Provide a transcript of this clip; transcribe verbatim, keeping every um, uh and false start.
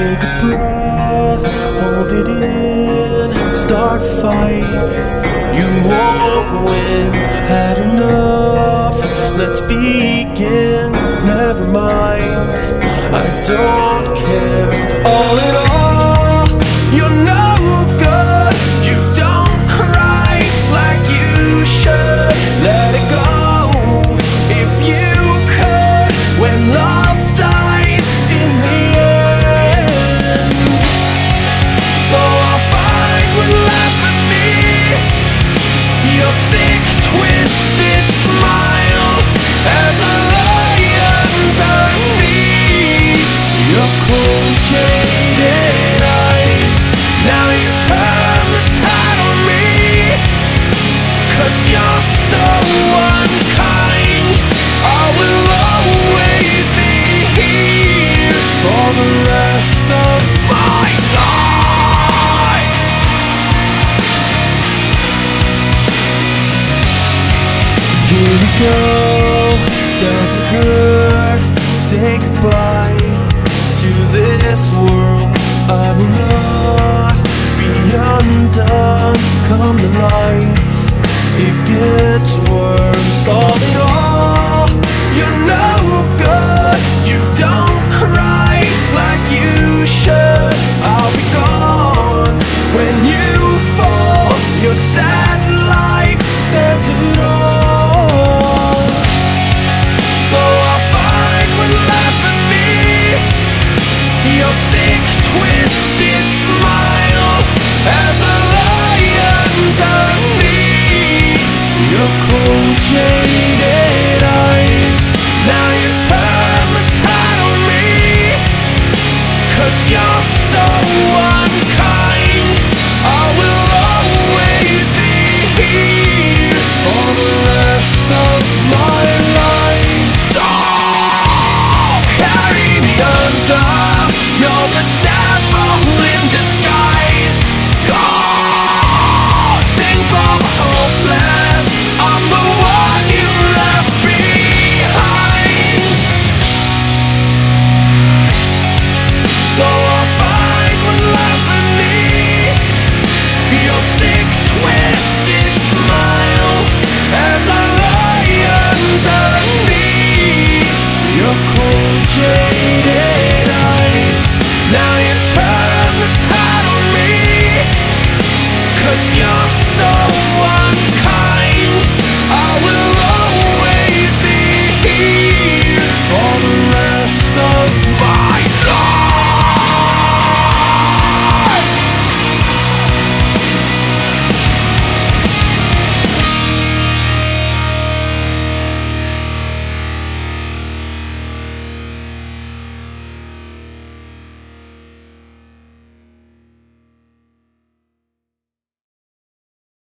Take a breath, hold it in, start a fight. You won't win, had enough, let's begin. Never mind, I don't care. All in all, you're no good. You don't cry like you should. Let it go if you could. When love dies in the end, so I'll find what laughs at me. Your sick, twisted smile as I lie underneath your cold, jaded eyes. Now you turn the tide on me, 'cause you're so unkind. I will always be here for the rest of my life. Here we go, does it hurt? Say goodbye to this world. I will not be undone. Come to life, it gets worse. All in all, you're no good. You don't cry like you should. I'll be gone when you fall. Your sad life says it all. So I'll find what laughs at me. Your sick, twisted smile as I lie underneath your cold, jaded eyes. Now you turn the tide on me, 'cause you're so unkind. I will always be here for the rest of my life. Don't carry me under. You're the devil in disguise. Go sing for the hopeless. I'm the one you left behind. So I'll find what laughs at me. Your sick, twisted smile as I lie underneath your cold, jaded eyes. Now you turn the tide on me, 'cause you're so